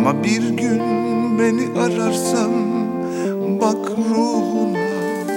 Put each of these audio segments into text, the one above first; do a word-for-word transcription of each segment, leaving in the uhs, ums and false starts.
Ama bir gün beni ararsan bak ruhuna.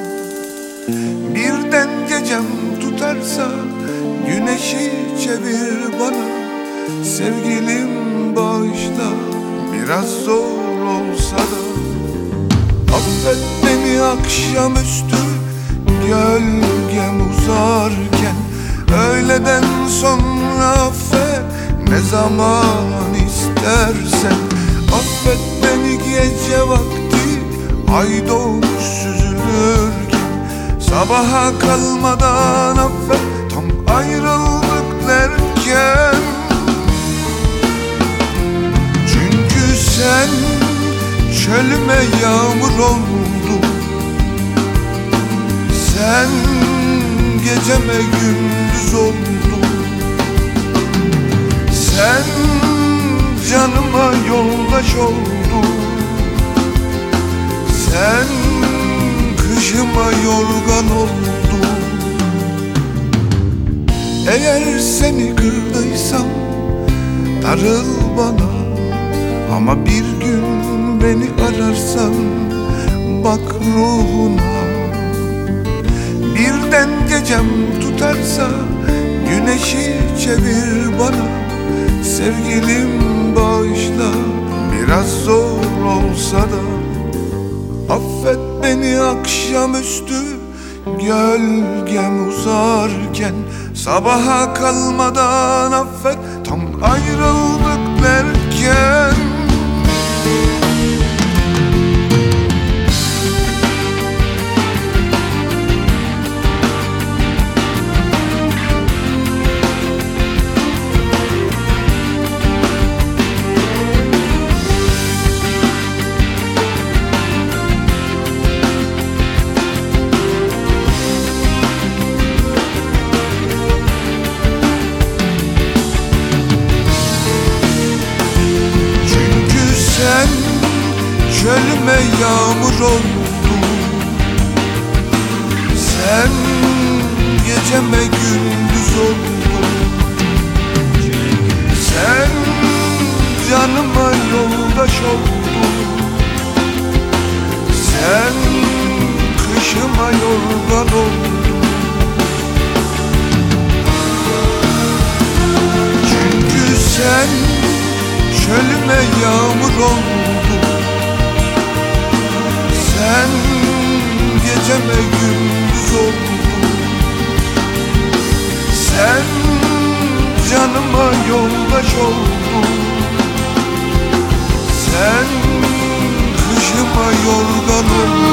Birden gecem tutarsa güneşi çevir bana. Sevgilim bağışla, biraz zor olsa da. Affet beni akşamüstü gölgem uzarken. Öğleden sonra affet ne zaman istersen. Affet beni gece vakti ay doğmuş süzülürken. Sabaha kalmadan affet tam ayrıldık derken. Çünkü sen çölüme yağmur oldun. Sen geceme gündüz oldun. Sen canıma yoldaş oldun. Sen kışıma yorgan oldun. Eğer seni kırdıysam darıl bana. Ama bir gün beni ararsan bak ruhuna. Birden gecem tutarsa güneşi çevir bana. Sevgilim bağışla, biraz zor olsa da. Affet beni akşamüstü gölgem uzarken. Sabaha kalmadan affet tam ayrıldık derken. Sen çölüme yağmur oldun. Sen geceme gündüz oldun. Sen canıma yoldaş oldun. Sen kışıma yorgan oldun. Çünkü sen çölüme yağmur oldun. Sen geceme gündüz oldun. Sen canıma yoldaş oldun. Sen kışıma yorgan oldun.